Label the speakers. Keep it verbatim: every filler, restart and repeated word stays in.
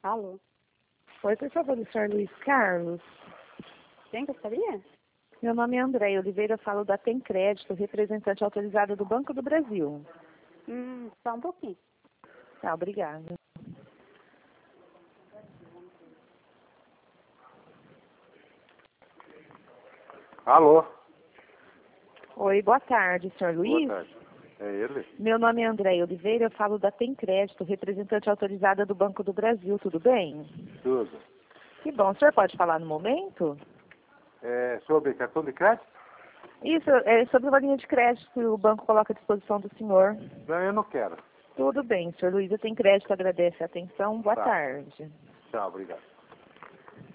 Speaker 1: Alô?
Speaker 2: Oi, por favor, o senhor Luiz Carlos.
Speaker 1: Quem gostaria?
Speaker 2: Meu nome é André Oliveira, eu falo da Tem Crédito, representante autorizada do Banco do Brasil.
Speaker 1: Hum, só um pouquinho.
Speaker 2: Tá, obrigada.
Speaker 3: Alô?
Speaker 2: Oi, boa tarde, senhor Luiz.
Speaker 3: Boa tarde. É ele?
Speaker 2: Meu nome é André Oliveira, eu falo da Tem Crédito, representante autorizada do Banco do Brasil, tudo bem?
Speaker 3: Tudo.
Speaker 2: Que bom, o senhor pode falar no momento?
Speaker 3: É sobre cartão de crédito?
Speaker 2: Isso, é sobre uma linha de crédito que o banco coloca à disposição do senhor.
Speaker 3: Não, eu não quero.
Speaker 2: Tudo bem, senhor Luiz, eu tenho crédito, agradece a atenção, boa
Speaker 3: Tá.
Speaker 2: tarde.
Speaker 3: Tchau, obrigado.